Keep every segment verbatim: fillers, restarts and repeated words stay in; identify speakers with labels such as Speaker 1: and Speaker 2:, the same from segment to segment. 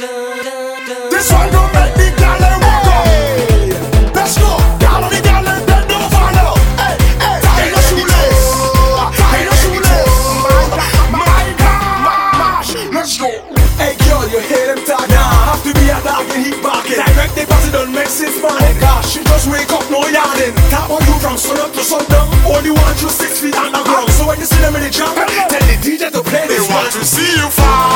Speaker 1: This one don't make the gal walk up. Let's go, gal on the gal and bend over now. Hey, hey, tie your shoelace, tie your shoelace. My gosh, let's go. Hey girl, you hear them talk now? Have to be a dog and heat barking. Direct deposit don't make sense, man. Oh gosh, she just wake up, no yarding. Tap on you from sun up to sundown. Only one through six feet underground. So when you see them in the jump, tell the D J to play this. They want to see you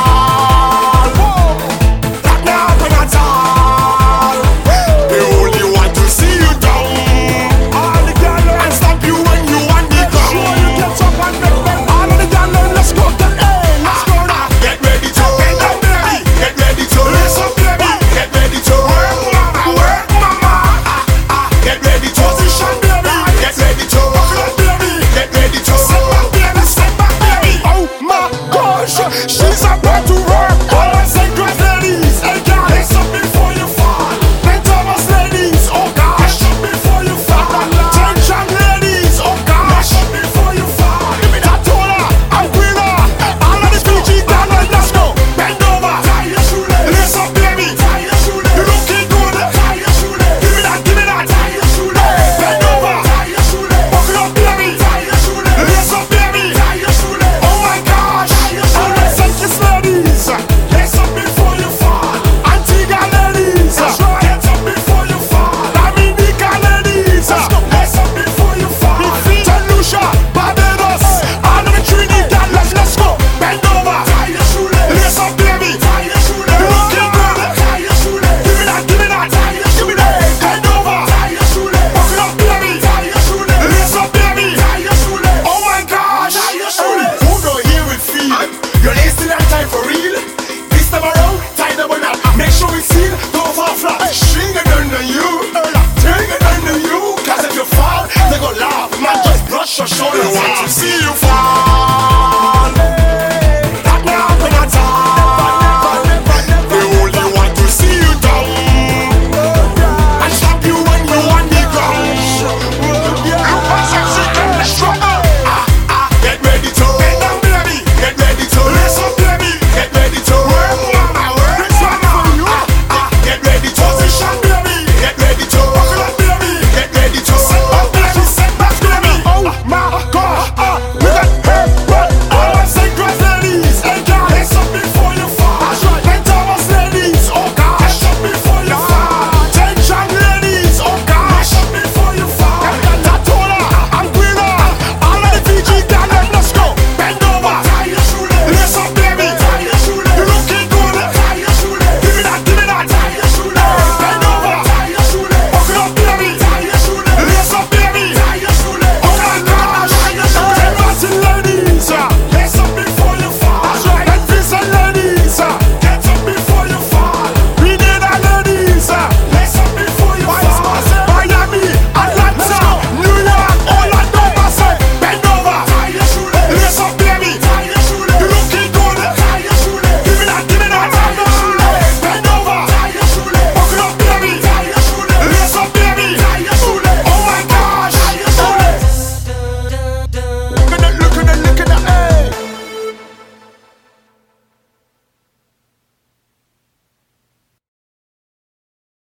Speaker 1: fall. That now bring a tall. They only want to see you down. All the gallon and stop you when you want the gun. Sure you get up and make them. All of the gallon, let's go to A. Let's go now. Get ready to bend down, baby. Get ready to race up, baby. Get ready to work, mama. Work, mama. Ah, ah. Get ready to position, baby. Get ready to buckle up, baby. Get ready to sit back, baby. Sit back, baby. Oh my gosh, she's about to work. All I say, girls, ladies, hey guys, lace up before you fall. Then Thomas, ladies, oh gosh, lace up before you fall. Tension, ladies, oh gosh, lace up before you fall. Give me that Tola, and Gwina, all of the P G down and let's go. Bend over, tie your shoelace. Lace up, baby, tie your shoelace. You looking good, tie your shoelace. Give me that, give me that, tie your shoelace. Bend over, tie your shoelace. Buckle up, baby, tie your shoelace. Lace up, baby, tie your shoelace. Oh my gosh, tie your shoelace. Kiss ladies, lace up before you fall. Antigua ladies, get up before you fall. Dominica ladies, lace up before you fall. Saint Lucia, Barbados, all of the Trinidad, let's let's go. Bend over, tie your shoelace. Lace up, baby, tie your shoelace. You looking good, tie your shoelace. Give me that, give me that, tie your shoelace. Bend over, tie your shoelace. Buckle up, baby, tie your shoelace. Lace up, baby, tie your shoelace. Oh my gosh, tie your shoelace. Who don't hear it feel? You're lacing that time for real. This time around, tie them on that. Make sure it's seal, don't fall flat. String it under you, string it under you. Cause if you fall, they go laugh. Man, just brush your shoulders. They want to see